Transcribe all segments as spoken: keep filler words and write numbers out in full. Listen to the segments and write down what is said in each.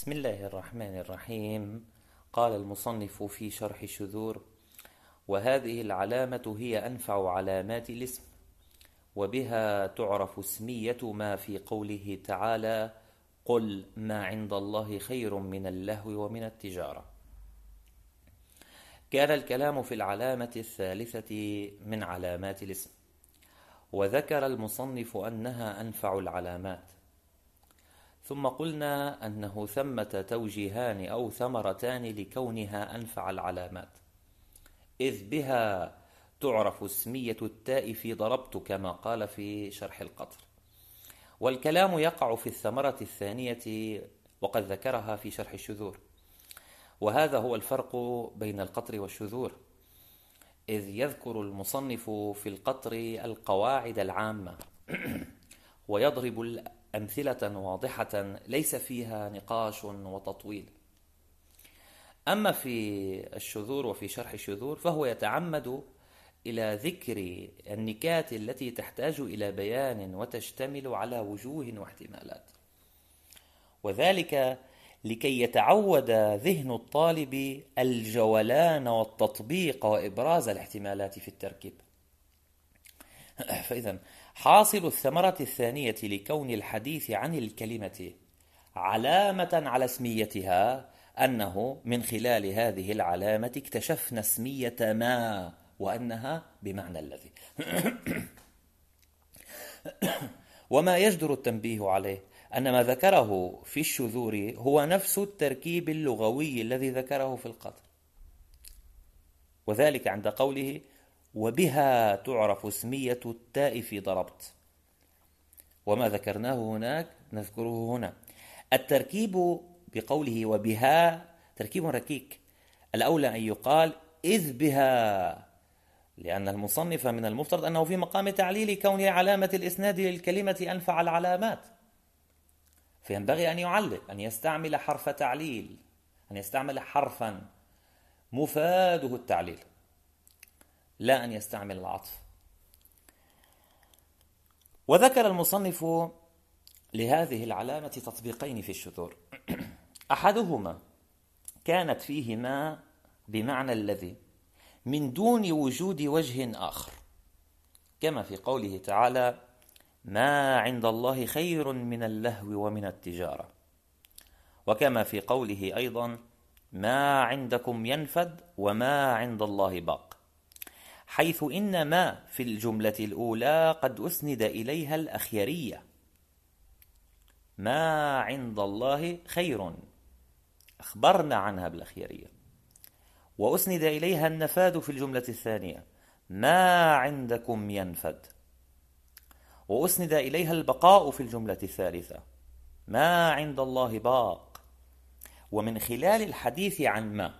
بسم الله الرحمن الرحيم. قال المصنف في شرح الشذور: وهذه العلامة هي أنفع علامات الاسم، وبها تعرف اسمية ما في قوله تعالى: قل ما عند الله خير من اللهو ومن التجارة. كان الكلام في العلامة الثالثة من علامات الاسم، وذكر المصنف أنها أنفع العلامات، ثم قلنا أنه ثمة توجيهان أو ثمرتان لكونها أنفع العلامات، إذ بها تعرف اسمية التاء في ضربت كما قال في شرح القطر، والكلام يقع في الثمرة الثانية وقد ذكرها في شرح الشذور. وهذا هو الفرق بين القطر والشذور، إذ يذكر المصنف في القطر القواعد العامة ويضرب أمثلة واضحة ليس فيها نقاش وتطويل. أما في الشذور وفي شرح الشذور فهو يتعمد إلى ذكر النكات التي تحتاج إلى بيان وتشتمل على وجوه واحتمالات، وذلك لكي يتعود ذهن الطالب الجولان والتطبيق وإبراز الاحتمالات في التركيب. فإذا حاصل الثمرة الثانية لكون الحديث عن الكلمة علامة على اسميتها أنه من خلال هذه العلامة اكتشفنا اسمية ما، وأنها بمعنى الذي. وما يجدر التنبيه عليه أن ما ذكره في الشذور هو نفس التركيب اللغوي الذي ذكره في القطر، وذلك عند قوله: وبها تعرف اسمية التاء في ضربت. وما ذكرناه هناك نذكره هنا. التركيب بقوله وبها تركيب ركيك، الأولى أن يقال إذ بها، لأن المصنف من المفترض أنه في مقام تعليل كون علامة الإسناد للكلمة أنفع العلامات، فينبغي أن يعلل، أن يستعمل حرف تعليل، أن يستعمل حرفا مفاده التعليل، لا أن يستعمل العطف. وذكر المصنف لهذه العلامة تطبيقين في الشذور. أحدهما كانت فيه ما بمعنى الذي من دون وجود وجه آخر، كما في قوله تعالى: ما عند الله خير من اللهو ومن التجارة، وكما في قوله أيضا: ما عندكم ينفد وما عند الله باق، حيث إن ما في الجملة الأولى قد أسند إليها الأخيرية، ما عند الله خير أخبرنا عنها بالأخيرية، وأسند إليها النفاد في الجملة الثانية، ما عندكم ينفد، وأسند إليها البقاء في الجملة الثالثة، ما عند الله باق. ومن خلال الحديث عن ما،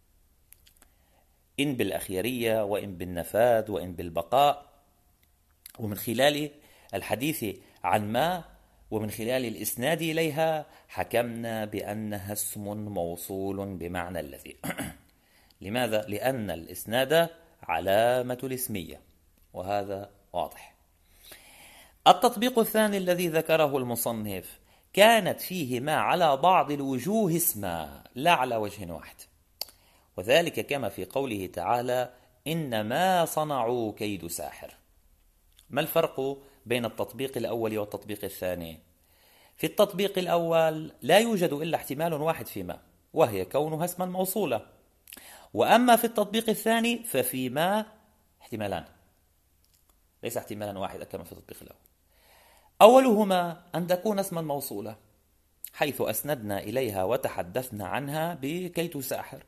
إن بالأخيرية وإن بالنفاد وإن بالبقاء، ومن خلال الحديث عن ما ومن خلال الإسناد إليها، حكمنا بأنها اسم موصول بمعنى الذي. لماذا؟ لأن الإسناد علامة الاسمية، وهذا واضح. التطبيق الثاني الذي ذكره المصنف كانت فيه ما على بعض الوجوه اسما، لا على وجه واحد، وذلك كما في قوله تعالى: إنما صنعوا كيد ساحر. ما الفرق بين التطبيق الأول والتطبيق الثاني؟ في التطبيق الأول لا يوجد إلا احتمال واحد فيما، وهي كونها اسما موصولة. وأما في التطبيق الثاني ففي ما احتمالان، ليس احتمالا واحدا كما في التطبيق الأول. أولهما أن تكون اسما موصولة، حيث أسندنا إليها وتحدثنا عنها بكيد ساحر،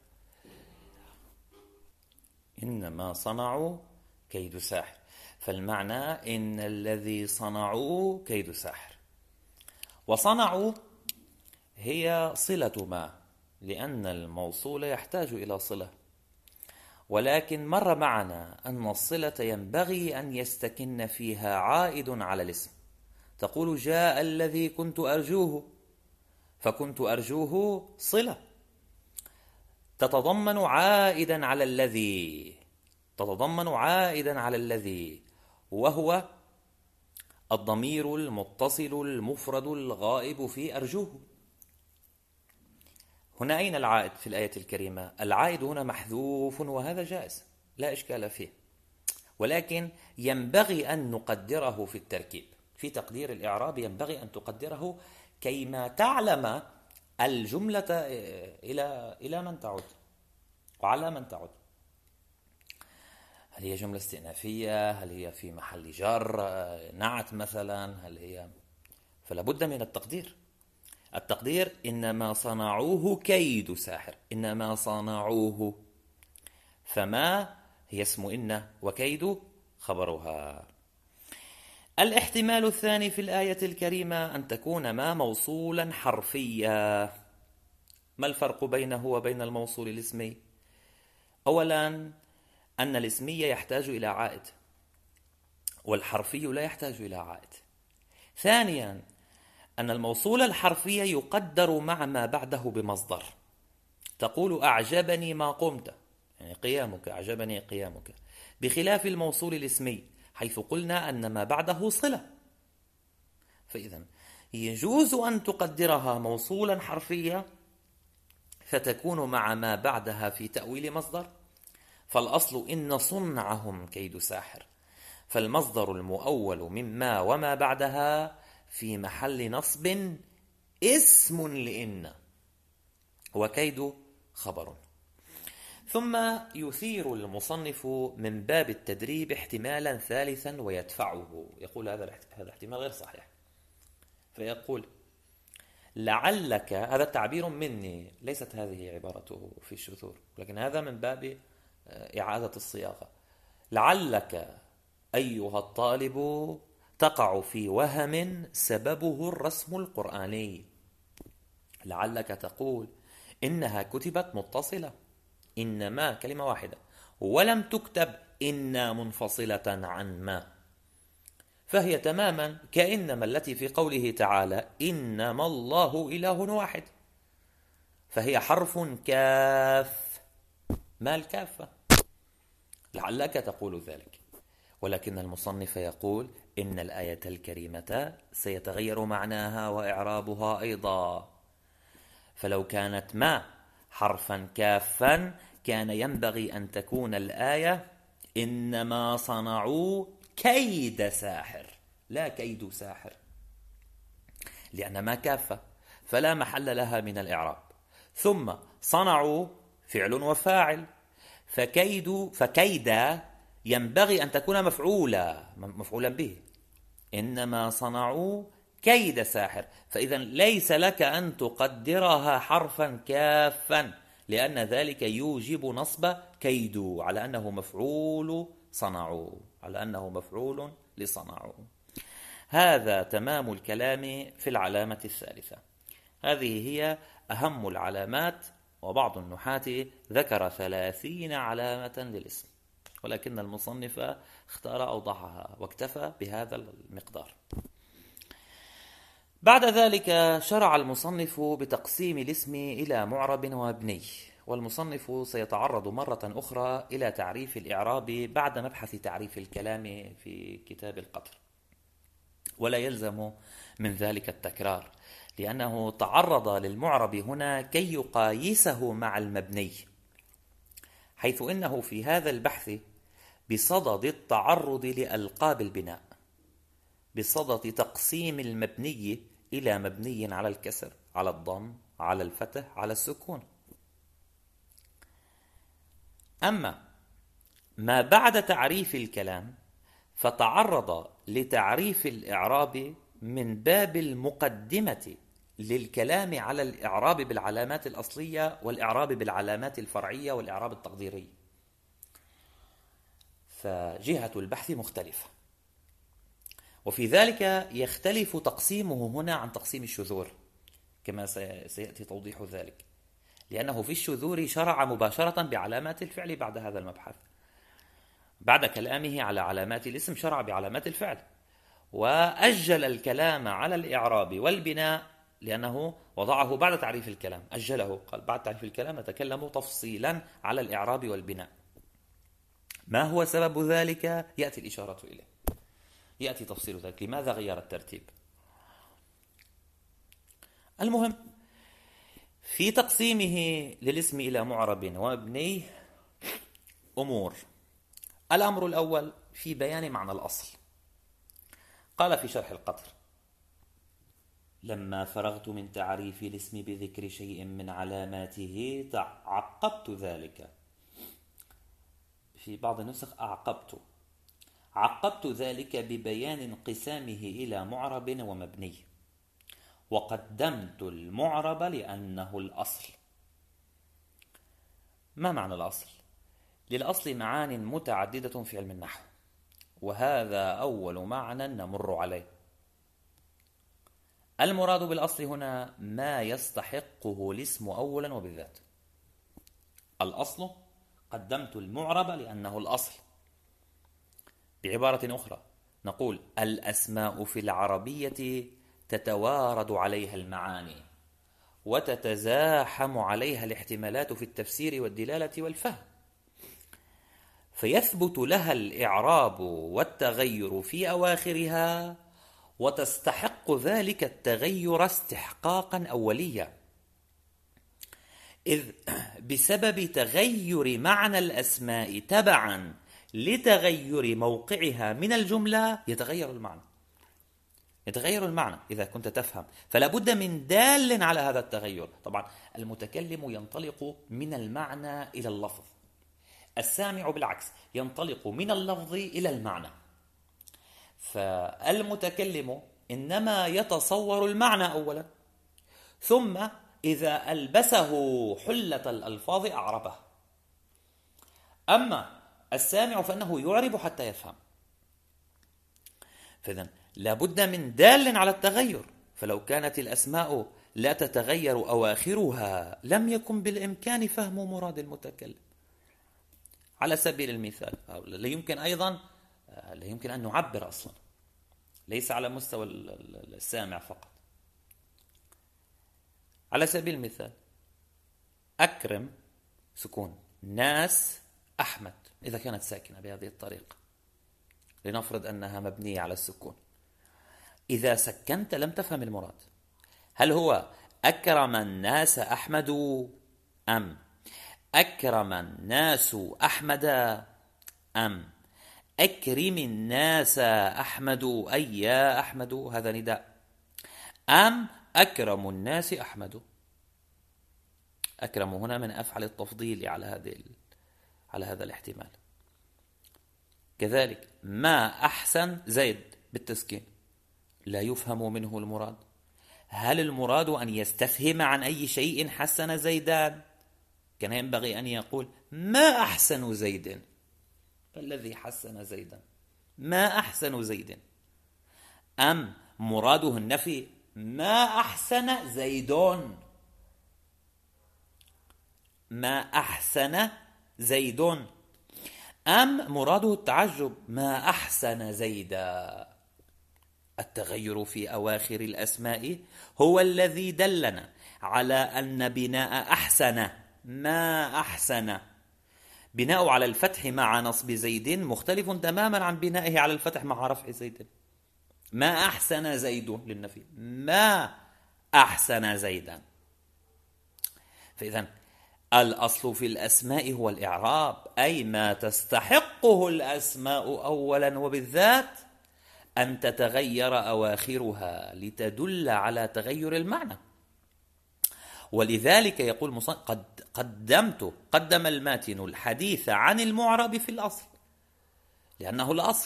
إنما صنعوا كيد ساحر، فالمعنى إن الذي صنعوا كيد ساحر. وصنعوا هي صلة ما، لأن الموصول يحتاج إلى صلة، ولكن مر معنا أن الصلة ينبغي أن يستكن فيها عائد على الاسم. تقول: جاء الذي كنت أرجوه، فكنت أرجوه صلة تتضمن عائدا على الذي تتضمن عائدا على الذي وهو الضمير المتصل المفرد الغائب في أرجوه. هنا أين العائد في الآية الكريمة؟ العائد هنا محذوف وهذا جائز لا إشكال فيه، ولكن ينبغي أن نقدره في التركيب. في تقدير الإعراب ينبغي أن تقدره كيما تعلم الجملة إلى إلى من تعود وعلى من تعود. هل هي جملة استئنافية؟ هل هي في محل جر نعت مثلا؟ هل هي فلا بد من التقدير. التقدير إنما صنعوه كيد ساحر، إنما صنعوه، فما هي اسم إن وكيد خبرها. الاحتمال الثاني في الآية الكريمة أن تكون ما موصولا حرفيا. ما الفرق بينه وبين الموصول الاسمي؟ أولا أن الاسمي يحتاج إلى عائد والحرفي لا يحتاج إلى عائد. ثانيا أن الموصول الحرفي يقدر مع ما بعده بمصدر. تقول أعجبني ما قمت، يعني قيامك، أعجبني قيامك، بخلاف الموصول الاسمي حيث قلنا أن ما بعده صلة. فإذا يجوز أن تقدرها موصولا حرفيا فتكون مع ما بعدها في تأويل مصدر، فالأصل إن صنعهم كيد ساحر، فالمصدر المؤول مما وما بعدها في محل نصب اسم لإن وكيد خبر. ثم يثير المصنف من باب التدريب احتمالا ثالثا ويدفعه، يقول هذا هذا احتمال غير صحيح، فيقول لعلك، هذا تعبير مني ليست هذه عبارته في الشذور، لكن هذا من باب إعادة الصياغة. لعلك أيها الطالب تقع في وهم سببه الرسم القرآني. لعلك تقول إنها كتبت متصلة، إنما كلمة واحدة، ولم تكتب إن منفصلة عن ما، فهي تماما كإنما التي في قوله تعالى إنما الله إله واحد، فهي حرف كاف. ما الكافة؟ لعلك تقول ذلك، ولكن المصنف يقول إن الآية الكريمة سيتغير معناها وإعرابها أيضا، فلو كانت ما حرفا كافا كان ينبغي أن تكون الآية إنما صنعوا كيد ساحر لا كيد ساحر، لأن ما كافة فلا محل لها من الإعراب. ثم صنعوا فعل وفاعل، فكيد فكيد ينبغي أن تكون مفعولا مفعولا به، إنما صنعوا كيد ساحر، فإذا ليس لك أن تقدرها حرفا كافا لأن ذلك يوجب نصب كيد على أنه مفعول صنعوا، على أنه مفعول لصنعوا. هذا تمام الكلام في العلامة الثالثة. هذه هي أهم العلامات، وبعض النحاة ذكر ثلاثين علامة للاسم، ولكن المصنف اختار أوضحها واكتفى بهذا المقدار. بعد ذلك شرع المصنف بتقسيم الاسم إلى معرب ومبني، والمصنف سيتعرض مرة أخرى إلى تعريف الإعراب بعد مبحث تعريف الكلام في كتاب القدر، ولا يلزم من ذلك التكرار لأنه تعرض للمعرب هنا كي يقايسه مع المبني، حيث إنه في هذا البحث بصدد التعرض لألقاب البناء، بصدد تقسيم المبني إلى مبني على الكسر، على الضم، على الفتح، على السكون. أما ما بعد تعريف الكلام فتعرض لتعريف الإعراب من باب المقدمة للكلام على الإعراب بالعلامات الأصلية والإعراب بالعلامات الفرعية والإعراب التقديري، فجهة البحث مختلفة، وفي ذلك يختلف تقسيمه هنا عن تقسيم الشذور كما سيأتي توضيح ذلك، لأنه في الشذور شرع مباشرة بعلامات الفعل بعد هذا المبحث، بعد كلامه على علامات الاسم شرع بعلامات الفعل، وأجل الكلام على الإعراب والبناء لأنه وضعه بعد تعريف الكلام، أجله، قال بعد تعريف الكلام نتكلم تفصيلا على الإعراب والبناء. ما هو سبب ذلك؟ يأتي الإشارة إليه، يأتي تفصيل ذلك، لماذا غير الترتيب. المهم في تقسيمه للاسم إلى معرب ومبني أمور. الأمر الأول في بيان معنى الأصل. قال في شرح القطر: لما فرغت من تعريف الاسم بذكر شيء من علاماته عقبت ذلك. في بعض النسخ أعقبت عقبت ذلك ببيان انقسامه إلى معرب ومبني، وقدمت المعرب لأنه الأصل. ما معنى الأصل؟ للأصل معان متعددة في علم النحو، وهذا أول معنى نمر عليه. المراد بالأصل هنا ما يستحقه الاسم أولا وبالذات. الأصل قدمت المعرب لأنه الأصل. بعبارة أخرى نقول: الأسماء في العربية تتوارد عليها المعاني، وتتزاحم عليها الاحتمالات في التفسير والدلالة والفهم، فيثبت لها الإعراب والتغير في أواخرها، وتستحق ذلك التغير استحقاقا أوليا، إذ بسبب تغير معنى الأسماء تبعا لتغير موقعها من الجملة يتغير المعنى. يتغير المعنى إذا كنت تفهم، فلا بد من دال على هذا التغير. طبعا المتكلم ينطلق من المعنى إلى اللفظ، السامع بالعكس ينطلق من اللفظ إلى المعنى. فالمتكلم إنما يتصور المعنى أولا، ثم إذا ألبسه حلة الألفاظ أعربه. أما السامع فإنه يعرب حتى يفهم. فإذن لابد من دال على التغير، فلو كانت الأسماء لا تتغير أواخرها لم يكن بالإمكان فهم مراد المتكلم. على سبيل المثال، لا يمكن أيضا لا يمكن أن نعبر أصلا، ليس على مستوى السامع فقط. على سبيل المثال: أكرم سكون ناس أحمد، إذا كانت ساكنة بهذه الطريقة، لنفرض أنها مبنية على السكون. إذا سكنت لم تفهم المراد. هل هو أكرم الناس أحمد، أم أكرم الناس أحمد، أم أكرم الناس أحمد أي يا أحمد، هذا نداء، أم أكرم الناس أحمد. أكرم هنا من أفعل التفضيل على هذه على هذا الاحتمال. كذلك ما أحسن زيد بالتسكين، لا يفهم منه المراد. هل المراد أن يستفهم عن أي شيء حسن زيدان؟ كان ينبغي أن يقول ما أحسن زيد، الذي حسن زيدا ما أحسن زيد. أم مراده النفي ما أحسن زيدون، ما أحسن زيدون. أم مراده التعجب ما أحسن زيدا. التغير في أواخر الأسماء هو الذي دلنا على أن بناء أحسن ما أحسن بناء على الفتح مع نصب زيد مختلف تماما عن بنائه على الفتح مع رفع زيد. ما أحسن زيد للنفي، ما أحسن زيدا. فإذن الأصل في الأسماء هو الإعراب، أي ما تستحقه الأسماء أولا وبالذات أن تتغير أواخرها لتدل على تغير المعنى. ولذلك يقول مصنف قد قدمت قدم الماتن الحديث عن المعرب في الأصل لأنه الأصل.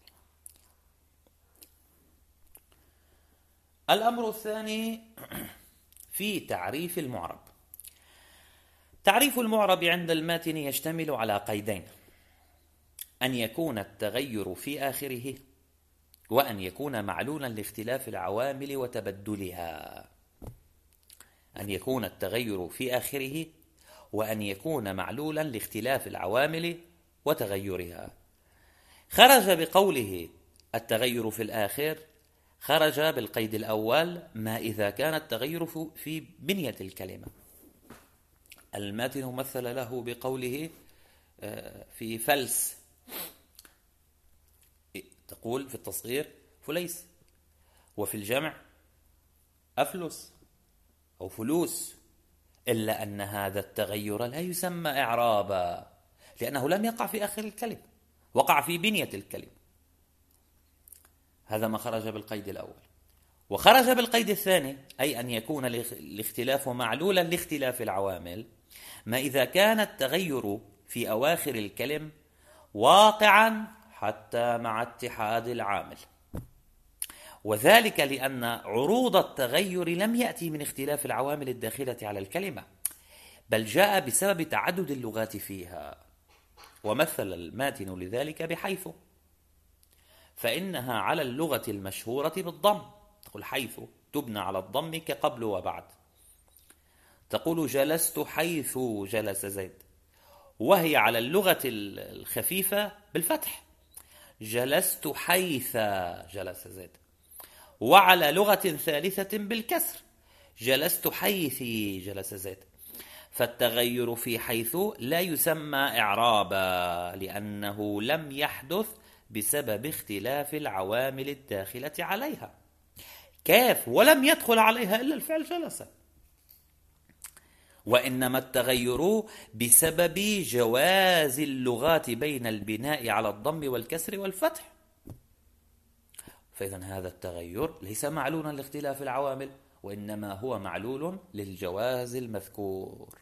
الأمر الثاني في تعريف المعرب. تعريف المعرب عند الماتن يشتمل على قيدين: أن يكون التغير في آخره، وأن يكون معلولا لاختلاف العوامل وتبدلها. أن يكون التغير في آخره، وأن يكون معلولا لاختلاف العوامل وتغيرها. خرج بقوله التغير في الآخر، خرج بالقيد الأول ما إذا كان التغير في بنية الكلمة. الماتن مثل له بقوله في فلس، تقول في التصغير فليس، وفي الجمع أفلس أو فلوس. إلا أن هذا التغير لا يسمى إعرابا، لأنه لم يقع في آخر الكلمة، وقع في بنية الكلمة. هذا ما خرج بالقيد الأول. وخرج بالقيد الثاني، أي أن يكون الاختلاف معلولا لاختلاف العوامل، ما إذا كان التغير في أواخر الكلم واقعا حتى مع اتحاد العامل، وذلك لأن عروض التغير لم يأتي من اختلاف العوامل الداخلة على الكلمة، بل جاء بسبب تعدد اللغات فيها. ومثل الماتن لذلك بحيث، فإنها على اللغة المشهورة بالضم، تقول حيث تبنى على الضم كقبل وبعد. تقول جلست حيث جلس زيد، وهي على اللغة الخفيفة بالفتح، جلست حيث جلس زيد. وعلى لغة ثالثة بالكسر، جلست حيث جلس زيد. فالتغير في حيث لا يسمى إعرابا، لأنه لم يحدث بسبب اختلاف العوامل الداخلة عليها. كيف؟ ولم يدخل عليها إلا الفعل جلس. وإنما التغير بسبب جواز اللغات بين البناء على الضم والكسر والفتح. فإذا هذا التغير ليس معلولا لاختلاف العوامل، وإنما هو معلول للجواز المذكور.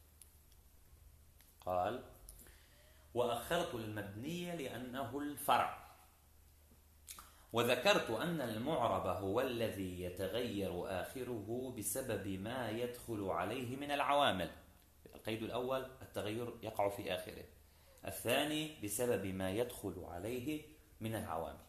قال: وأخرت المبني لأنه الفرع، وذكرت أن المعرب هو الذي يتغير آخره بسبب ما يدخل عليه من العوامل. القيد الأول التغير يقع في آخره، الثاني بسبب ما يدخل عليه من العوامل.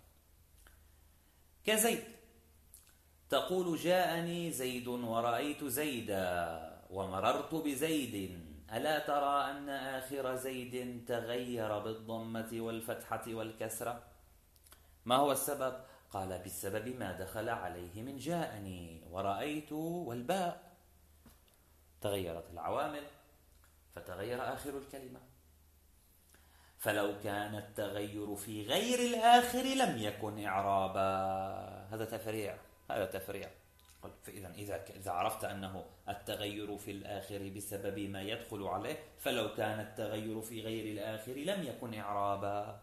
كزيد، تقول جاءني زيد ورأيت زيدا ومررت بزيد، ألا ترى أن آخر زيد تغير بالضمة والفتحة والكسرة؟ ما هو السبب؟ قال: بسبب ما دخل عليه من جاءني ورأيت والباء، تغيرت العوامل فتغير آخر الكلمة. فلو كان التغير في غير الآخر لم يكن إعرابا. هذا تفريع، هذا تفريع. فإذا إذا إذا عرفت أنه التغير في الآخر بسبب ما يدخل عليه، فلو كان التغير في غير الآخر لم يكن إعرابا.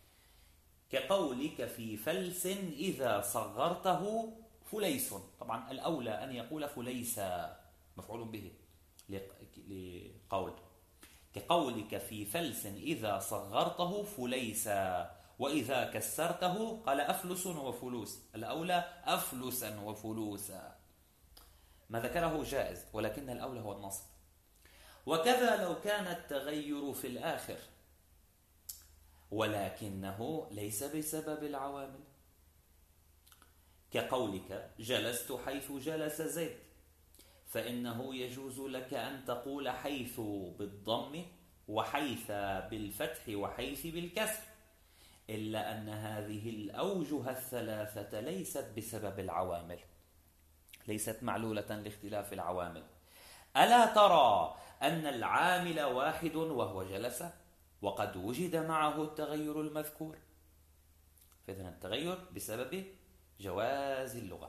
كقولك في فلس إذا صغرته فليس. طبعا الأولى أن يقول فليس مفعول به لقول. كقولك في فلس إذا صغرته فليس، وإذا كسرته قال أفلس وفلوس. الأولى أفلسا وفلوسا. ما ذكره جائز، ولكن الأولى هو النصب. وكذا لو كان التغير في الآخر ولكنه ليس بسبب العوامل، كقولك جلست حيث جلس زيد، فإنه يجوز لك أن تقول حيث بالضم وحيث بالفتح وحيث بالكسر، إلا أن هذه الأوجه الثلاثة ليست بسبب العوامل، ليست معلولة لاختلاف العوامل. ألا ترى أن العامل واحد وهو جلس، وقد وجد معه التغير المذكور؟ فإذن التغير بسبب جواز اللغة.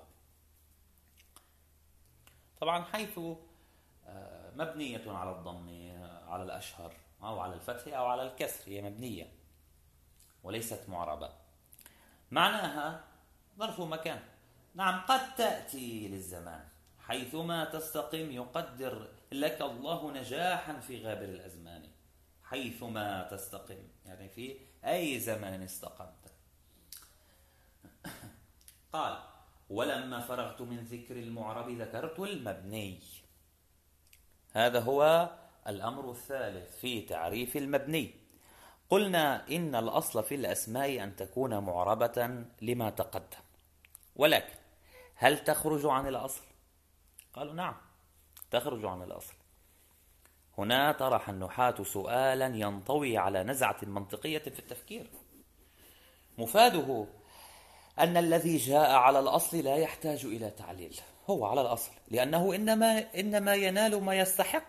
طبعا حيث مبنية على الضم على الأشهر أو على الفتح أو على الكسر، هي مبنية وليست معربة. معناها ظرف مكان. نعم، قد تأتي للزمان، حيثما تستقيم يقدر لك الله نجاحا في غابر الأزمان. حيثما تستقيم يعني في أي زمان استقمت. قال: ولما فرغت من ذكر المعرب ذكرت المبني. هذا هو الأمر الثالث في تعريف المبني. قلنا إن الأصل في الأسماء أن تكون معربة لما تقدم، ولكن هل تخرج عن الأصل؟ قالوا نعم، تخرج عن الأصل. هنا طرح النحاة سؤالا ينطوي على نزعة منطقية في التفكير، مفاده أن الذي جاء على الأصل لا يحتاج إلى تعليل، هو على الأصل، لأنه إنما, إنما ينال ما يستحق،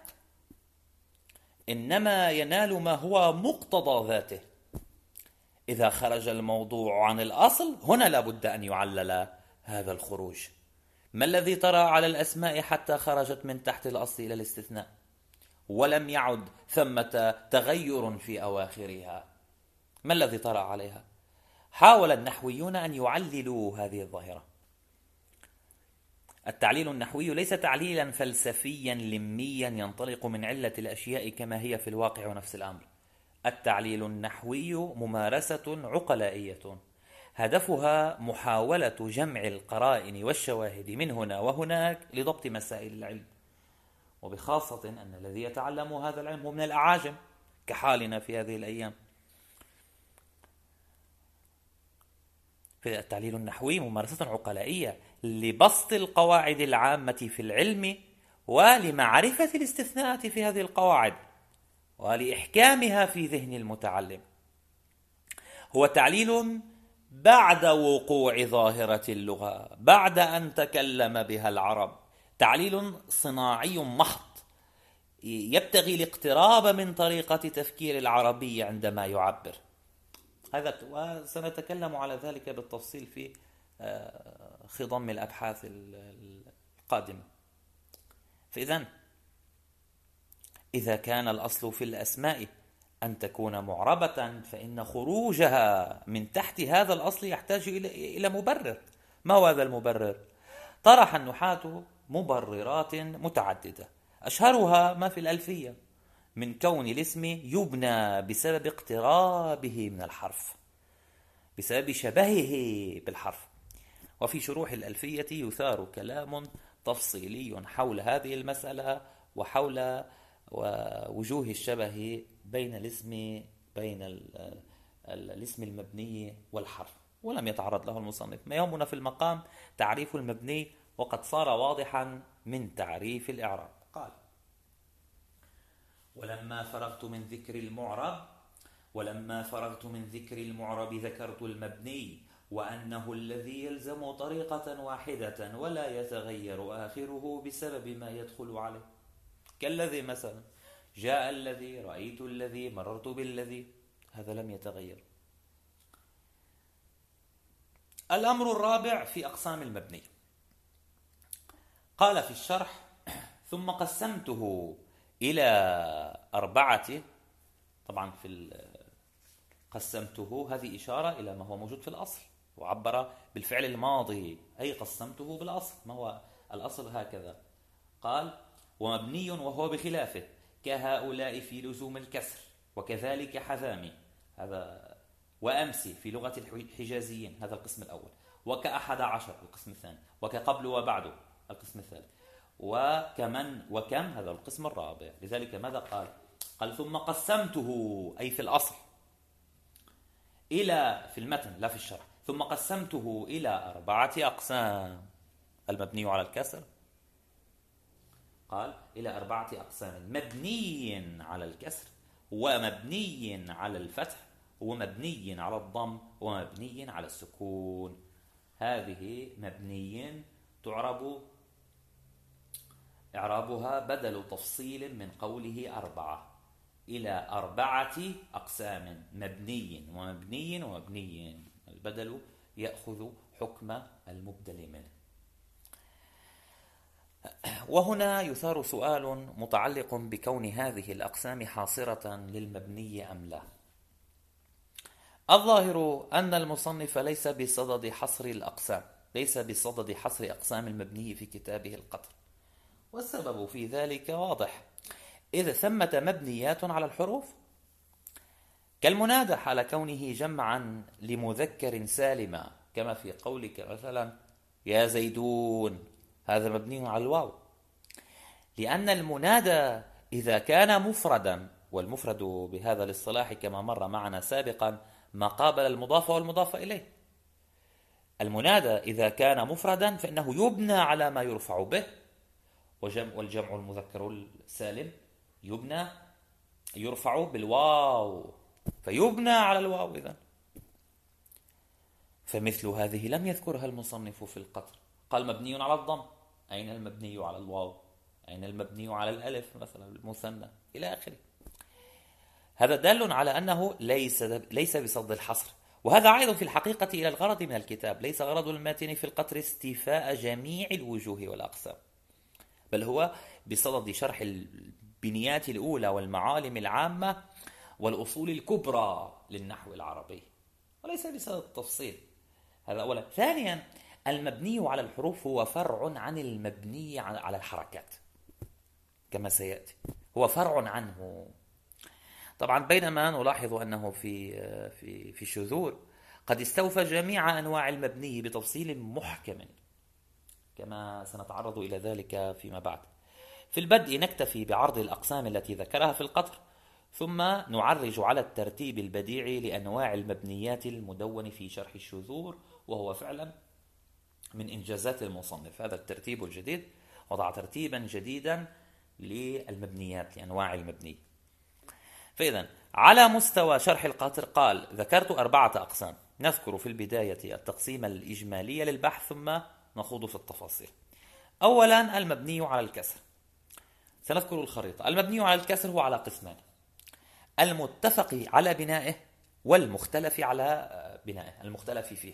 إنما ينال ما هو مقتضى ذاته. إذا خرج الموضوع عن الأصل هنا لابد أن يعلل هذا الخروج. ما الذي طرأ على الأسماء حتى خرجت من تحت الأصل إلى الاستثناء ولم يعد ثمة تغير في أواخرها؟ ما الذي طرأ عليها؟ حاول النحويون أن يعللوا هذه الظاهرة. التعليل النحوي ليس تعليلا فلسفيا لميا ينطلق من علة الأشياء كما هي في الواقع ونفس الأمر. التعليل النحوي ممارسة عقلائية هدفها محاولة جمع القرائن والشواهد من هنا وهناك لضبط مسائل العلم، وبخاصة أن الذي يتعلم هذا العلم هو من الأعاجم كحالنا في هذه الأيام. في التعليل النحوي ممارسة عقلائية لبسط القواعد العامة في العلم ولمعرفة الاستثناءات في هذه القواعد ولإحكامها في ذهن المتعلم. هو تعليل بعد وقوع ظاهرة اللغة، بعد أن تكلم بها العرب، تعليل صناعي محض يبتغي الاقتراب من طريقة تفكير العربي عندما يعبر. هذا وسنتكلم على ذلك بالتفصيل في خضم الأبحاث القادمة. فإذن إذا كان الأصل في الأسماء أن تكون معربة، فإن خروجها من تحت هذا الأصل يحتاج إلى مبرر. ما هو هذا المبرر؟ طرح النحاة مبررات متعددة، أشهرها ما في الألفية من كون الاسم يبنى بسبب اقترابه من الحرف، بسبب شبهه بالحرف. وفي شروح الألفية يثار كلام تفصيلي حول هذه المسألة وحول وجوه الشبه بين الاسم بين الاسم المبني والحرف، ولم يتعرض له المصنف. ما يهمنا في المقام تعريف المبني، وقد صار واضحا من تعريف الإعراب. قال: ولما فرغت من ذكر المعرب ولما فرغت من ذكر المعرب ذكرت المبني، وأنه الذي يلزم طريقة واحدة ولا يتغير آخره بسبب ما يدخل عليه. كالذي مثلا: جاء الذي، رأيت الذي، مررت بالذي، هذا لم يتغير. الأمر الرابع في أقسام المبني. قال في الشرح: ثم قسمته إلى أربعة. طبعا في قسمته هذه إشارة إلى ما هو موجود في الأصل، وعبر بالفعل الماضي، أي قسمته بالأصل. ما هو الأصل؟ هكذا قال: ومبني وهو بخلافه كهؤلاء في لزوم الكسر، وكذلك حذامي، هذا وأمسي في لغة الحجازيين، هذا القسم الأول، وكأحد عشر القسم الثاني، وكقبل وبعده القسم الثالث، وكمن وكم هذا القسم الرابع. لذلك ماذا قال؟ قال: ثم قسمته، أي في الأصل، إلى في المتن لا في الشرح، ثم قسمته إلى أربعة أقسام. المبني على الكسر قال إلى أربعة أقسام: مبني على الكسر، ومبني على الفتح، ومبني على الضم، ومبني على السكون. هذه مبني تعرب إعرابها بدل تفصيل من قوله أربعة إلى أربعة أقسام: مبني ومبني ومبني. البدل يأخذ حكم المبدل منه. وهنا يثار سؤال متعلق بكون هذه الأقسام حاصرة للمبني أم لا. الظاهر أن المصنف ليس بصدد حصر الأقسام، ليس بصدد حصر أقسام المبني في كتابه القطر، والسبب في ذلك واضح. إذا ثمة مبنيات على الحروف كالمنادى حال كونه جمعا لمذكر سالما، كما في قولك مثلا يا زيدون، هذا مبني على الواو، لأن المنادى إذا كان مفردا، والمفرد بهذا الاصطلاح كما مر معنا سابقا ما قابل المضاف والمضاف إليه. المنادى إذا كان مفردا فإنه يبنى على ما يرفع به، والجمع المذكر السالم يبنى يرفع بالواو، فيبنى على الواو. إذن فمثل هذه لم يذكرها المصنف في القطر. قال مبني على الضم، أين المبني على الواو؟ أين المبني على الألف مثلا المثنى إلى آخره. هذا دال على أنه ليس ليس بصدد الحصر، وهذا عائد في الحقيقة إلى الغرض من الكتاب، ليس غرض الماتن في القطر استيفاء جميع الوجوه والأقسام، بل هو بصدد شرح البنيات الأولى والمعالم العامة والأصول الكبرى للنحو العربي، وليس بصدد التفصيل. هذا أولا. ثانيا، المبني على الحروف هو فرع عن المبني على الحركات كما سيأتي، هو فرع عنه. طبعا بينما نلاحظ أنه في في في الشذور قد استوفى جميع أنواع المبني بتفصيل محكم، كما سنتعرض إلى ذلك فيما بعد. في البدء نكتفي بعرض الأقسام التي ذكرها في القطر، ثم نعرج على الترتيب البديع لأنواع المبنيات المدون في شرح الشذور، وهو فعلا من إنجازات المصنف. هذا الترتيب الجديد وضع ترتيبا جديدا للمبنيات، لأنواع المبني. فإذا على مستوى شرح القطر قال: ذكرت أربعة أقسام، نذكر في البداية التقسيم الإجمالي للبحث ثم نخوض في التفاصيل. أولا، المبني على الكسر. سنذكر الخريطة. المبني على الكسر هو على قسمان: المتفق على بنائه والمختلف على بنائه، المختلف فيه.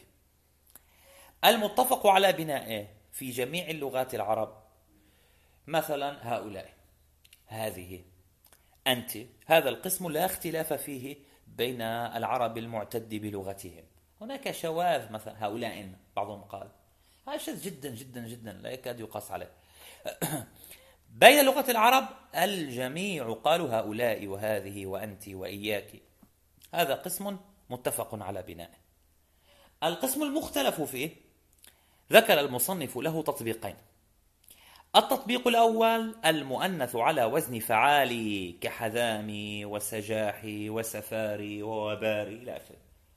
المتفق على بنائه في جميع اللغات العرب، مثلا هؤلاء، هذه، أنت، هذا القسم لا اختلاف فيه بين العرب المعتد بلغتهم. هناك شواذ، مثلا هؤلاء بعضهم قال، هذا شاذ جدا جدا جدا لا يكاد يقاس عليه. بين لغة العرب الجميع قالوا هؤلاء وهذه وأنت وإياك، هذا قسم متفق على بنائه. القسم المختلف فيه ذكر المصنف له تطبيقين. التطبيق الأول المؤنث على وزن فعالي كحذامي وسجاحي وسفاري ووباري إلى آخره.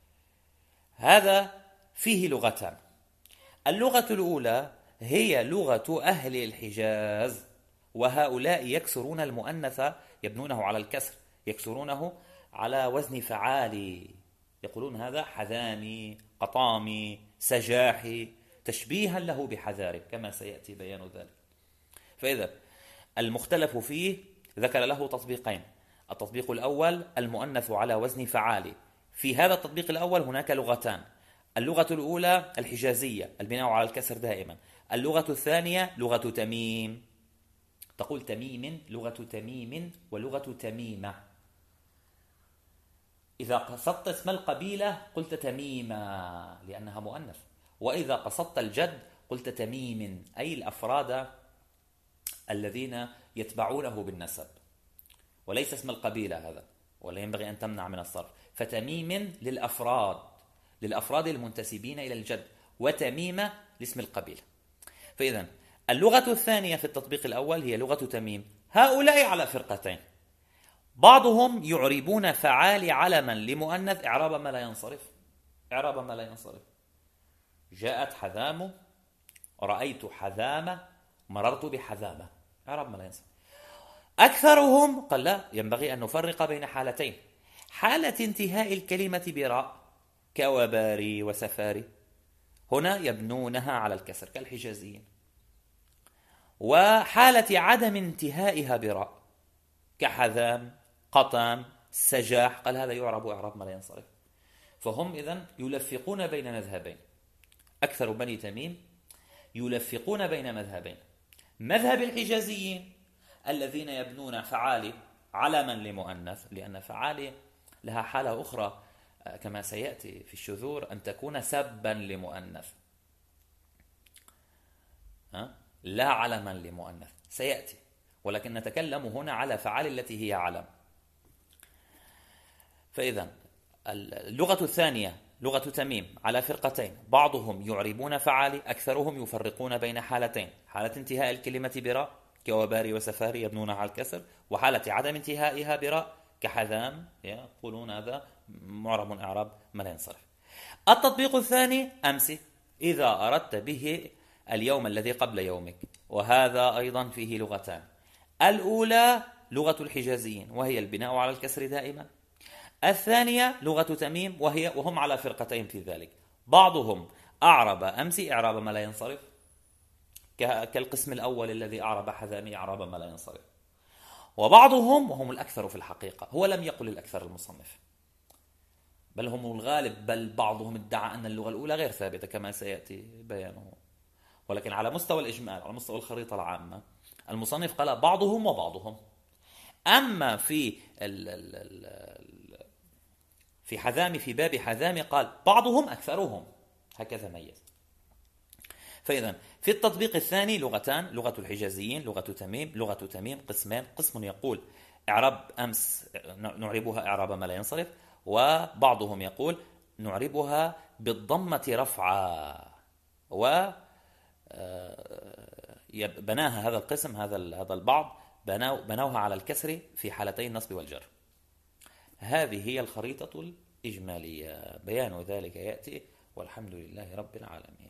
هذا فيه لغتان. اللغة الأولى هي لغة أهل الحجاز، وهؤلاء يكسرون المؤنث، يبنونه على الكسر، يكسرونه على وزن فعالي، يقولون هذا حذامي، قطامي، سجاحي، تشبيها له بحذاره، كما سيأتي بيان ذلك. فإذا المختلف فيه ذكر له تطبيقين. التطبيق الأول المؤنث على وزن فعالي. في هذا التطبيق الأول هناك لغتان: اللغة الأولى الحجازية، البناء على الكسر دائما. اللغة الثانية لغة تميم، تقول تميم، لغة تميم ولغة تميمة. إذا قصدت اسم القبيلة قلت تميمة لأنها مؤنث، وإذا قصدت الجد قلت تميم، أي الأفراد الذين يتبعونه بالنسب، وليس اسم القبيلة هذا، ولا ينبغي أن تمنع من الصرف. فتميم للأفراد، للأفراد المنتسبين إلى الجد، وتميمة لاسم القبيلة. فإذا اللغة الثانية في التطبيق الأول هي لغة تميم. هؤلاء على فرقتين: بعضهم يعربون فعال علما لمؤنث إعراب ما لا ينصرف، إعراب ما لا ينصرف. جاءت حذام، رأيت حذامة، مررت بحذامة، إعراب ما لا ينصرف. أكثرهم قال لا، ينبغي أن نفرق بين حالتين: حالة انتهاء الكلمة براء كوباري وسفاري، هنا يبنونها على الكسر كالحجازيين، وحالة عدم انتهائها براء كحذام، قطام، سجاح، قال هذا يعرب إعراب ما لا ينصرف. فهم إذن يلفقون بين مذهبين. أكثر بني تميم يلفقون بين مذهبين: مذهب الحجازيين الذين يبنون فعالي علما لمؤنث، لأن فعالي لها حالة أخرى كما سيأتي في الشذور، أن تكون سبا لمؤنث لا علما لمؤنث، سيأتي، ولكن نتكلم هنا على فعال التي هي علم. فإذا اللغة الثانية لغة تميم على فرقتين: بعضهم يعربون فعالي، أكثرهم يفرقون بين حالتين: حالة انتهاء الكلمة براء كوباري وسفاري يبنونها على الكسر، وحالة عدم انتهائها براء كحذام يقولون هذا معرب إعراب ما لا ينصرف. التطبيق الثاني أمسي، إذا أردت به اليوم الذي قبل يومك، وهذا أيضا فيه لغتان: الأولى لغة الحجازيين وهي البناء على الكسر دائما، الثانية لغة تميم وهي وهم على فرقتين في ذلك: بعضهم أعرب أمسي إعراب ما لا ينصرف كالقسم الأول الذي أعرب حذامي إعراب ما لا ينصرف، وبعضهم وهم الأكثر في الحقيقة، هو لم يقل الأكثر المصنف، بل هم الغالب، بل بعضهم ادعى أن اللغة الأولى غير ثابتة كما سيأتي بيانه. ولكن على مستوى الإجمال، على مستوى الخريطة العامة، المصنف قال بعضهم وبعضهم. أما في ال ال ال في حذامي، في باب حذامي، قال بعضهم أكثرهم، هكذا ميز. فإذا في التطبيق الثاني لغتان: لغة الحجازيين، لغة تميم. لغة تميم قسمان: قسم يقول إعراب أمس نعربها إعراب ما لا ينصرف، وبعضهم يقول نعربها بالضمة رفعا. و بناها هذا القسم، هذا هذا البعض بنوها على الكسر في حالتي النصب والجر. هذه هي الخريطة الإجمالية، بيان ذلك يأتي، والحمد لله رب العالمين.